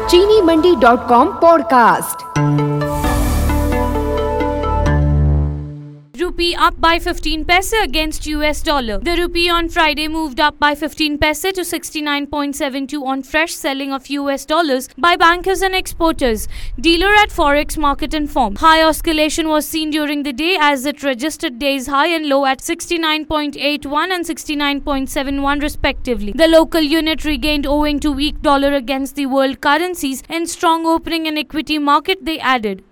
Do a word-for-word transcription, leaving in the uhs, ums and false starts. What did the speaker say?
चीनी Mandi dot com podcast. Rupee up by fifteen paise against U S dollar. The rupee on Friday moved up by fifteen paise to sixty-nine point seven two on fresh selling of U S dollars by bankers and exporters. Dealer at Forex market informed. High oscillation was seen during the day as it registered days high and low at sixty-nine point eight one and sixty-nine point seven one respectively. The local unit regained owing to weak dollar against the world currencies and strong opening in equity market, they added.